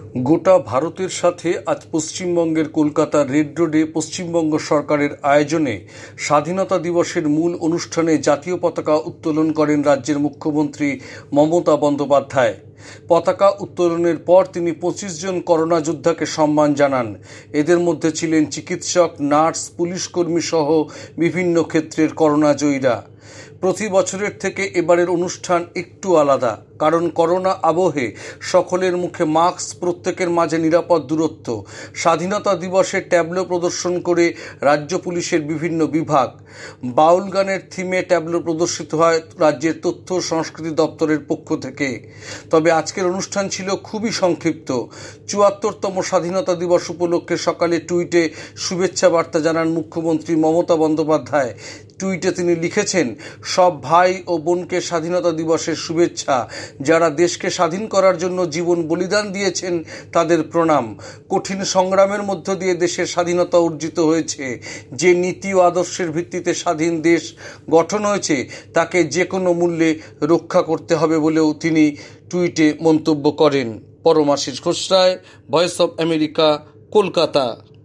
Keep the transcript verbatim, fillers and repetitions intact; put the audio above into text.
গোটা ভারতের সাথে আজ পশ্চিমবঙ্গের কলকাতার রেড রোডে পশ্চিমবঙ্গ সরকারের আয়োজনে স্বাধীনতা দিবসের মূল অনুষ্ঠানে জাতীয় পতাকা উত্তোলন করেন রাজ্যের মুখ্যমন্ত্রী মমতা বন্দ্যোপাধ্যায়। পতাকা উত্তোলনের পর তিনি পঁচিশ জন করোনা যোদ্ধাকে সম্মান জানান। এদের মধ্যে ছিলেন চিকিৎসক, নার্স, পুলিশকর্মী সহ বিভিন্ন ক্ষেত্রের করোনা জয়ীরা। প্রতি বছরের থেকে এবারের অনুষ্ঠান একটু আলাদা, কারণ করোনা আবহে সকলের মুখে মাস্ক, প্রত্যেকের মাঝে নিরাপদ দূরত্ব। স্বাধীনতা দিবসে ট্যাবলো প্রদর্শন করে রাজ্য পুলিশের বিভিন্ন বিভাগ। বাউল গানের থিমে ট্যাবলো প্রদর্শিত হয় রাজ্যের তথ্য সংস্কৃতি দপ্তরের পক্ষ থেকে। তবে আজকের অনুষ্ঠান ছিল খুবই সংক্ষিপ্ত। চুয়াত্তরতম স্বাধীনতা দিবস উপলক্ষে সকালে টুইটে শুভেচ্ছা বার্তা জানান মুখ্যমন্ত্রী মমতা বন্দ্যোপাধ্যায়। টুইটে তিনি লিখেছেন, সব ভাই ও বোনকে স্বাধীনতা দিবসের শুভেচ্ছা। যারা দেশকে স্বাধীন করার জন্য জীবন বলিদান দিয়েছেন তাদের প্রণাম। কঠিন সংগ্রামের মধ্য দিয়ে দেশের স্বাধীনতা অর্জিত হয়েছে। যে নীতি ও আদর্শের ভিত্তিতে স্বাধীন দেশ গঠন হয়েছে তাকে যে কোনো মূল্যে রক্ষা করতে হবে বলেও তিনি টুইটে মন্তব্য করেন। Paramashis Ghosh Roy, voice of America, Kolkata.